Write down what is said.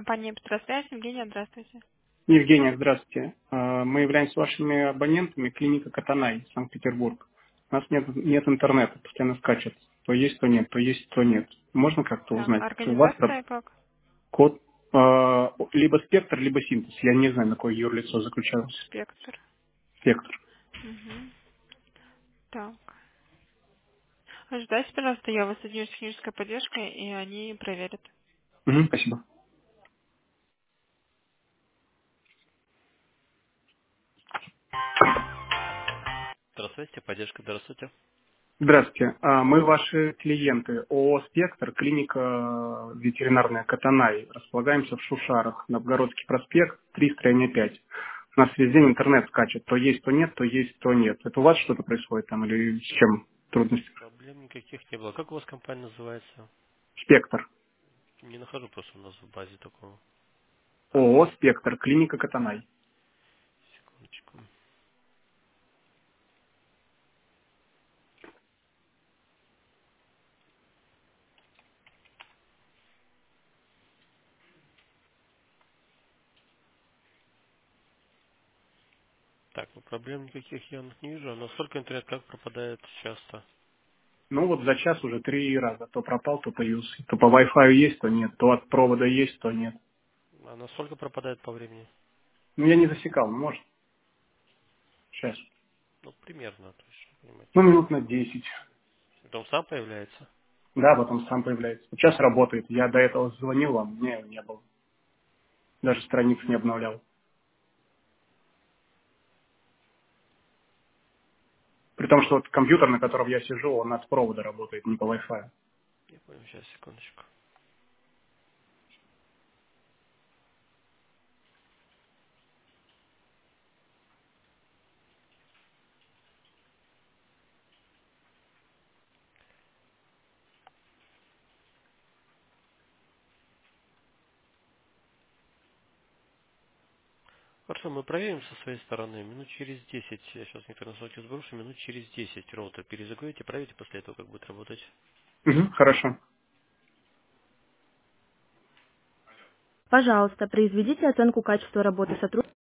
компания «Петросвязь». Евгения, здравствуйте. Евгения, здравствуйте. Мы являемся вашими абонентами, клиника Катанай, Санкт-Петербург. У нас нет интернета, постоянно скачет. То есть, то нет, то есть, то нет. Можно как-то Так, узнать? У вас организация как? код либо спектр, либо синтез. Я не знаю, на какое юрлицо заключалось. Спектр. Спектр. Мгм. Так. Ожидайте, пожалуйста, я вас соединю с технической поддержкой, и они проверят. Мгм, спасибо. Здравствуйте, поддержка, здравствуйте. Здравствуйте. Мы ваши клиенты. ООО «Спектр», клиника ветеринарная Катанай. Располагаемся в Шушарах, Новгородский проспект, 3, строение 5. У нас весь день интернет скачет. То есть, то нет, то есть, то нет. Это у вас что-то происходит там или с чем трудности? Проблем никаких не было. Как у вас компания называется? «Спектр». Не нахожу просто у нас в базе такого. ООО «Спектр», клиника Катанай. Секундочку. Так, ну проблем никаких я не вижу. А насколько интернет как пропадает часто? Ну вот за час уже 3 раза. То пропал, то появился. То по Wi-Fi есть, то нет. То от провода есть, то нет. А насколько пропадает по времени? Ну я не засекал, ну может. Сейчас. Ну, примерно, то есть, чтобы понимать. Ну минут на 10. Потом сам появляется? Да, потом сам появляется. Сейчас работает. Я до этого звонил вам, мне его не было. Даже страниц не обновлял. При том, что вот компьютер, на котором я сижу, он от провода работает, не по Wi-Fi. Я понял, сейчас, секундочку. Хорошо, мы проверим со своей стороны. Минут через 10. Я сейчас интернет сброшу, минут через 10 роутер перезагрузите, проверьте после этого, как будет работать. Мгм, хорошо. Пожалуйста, произведите оценку качества работы сотрудников.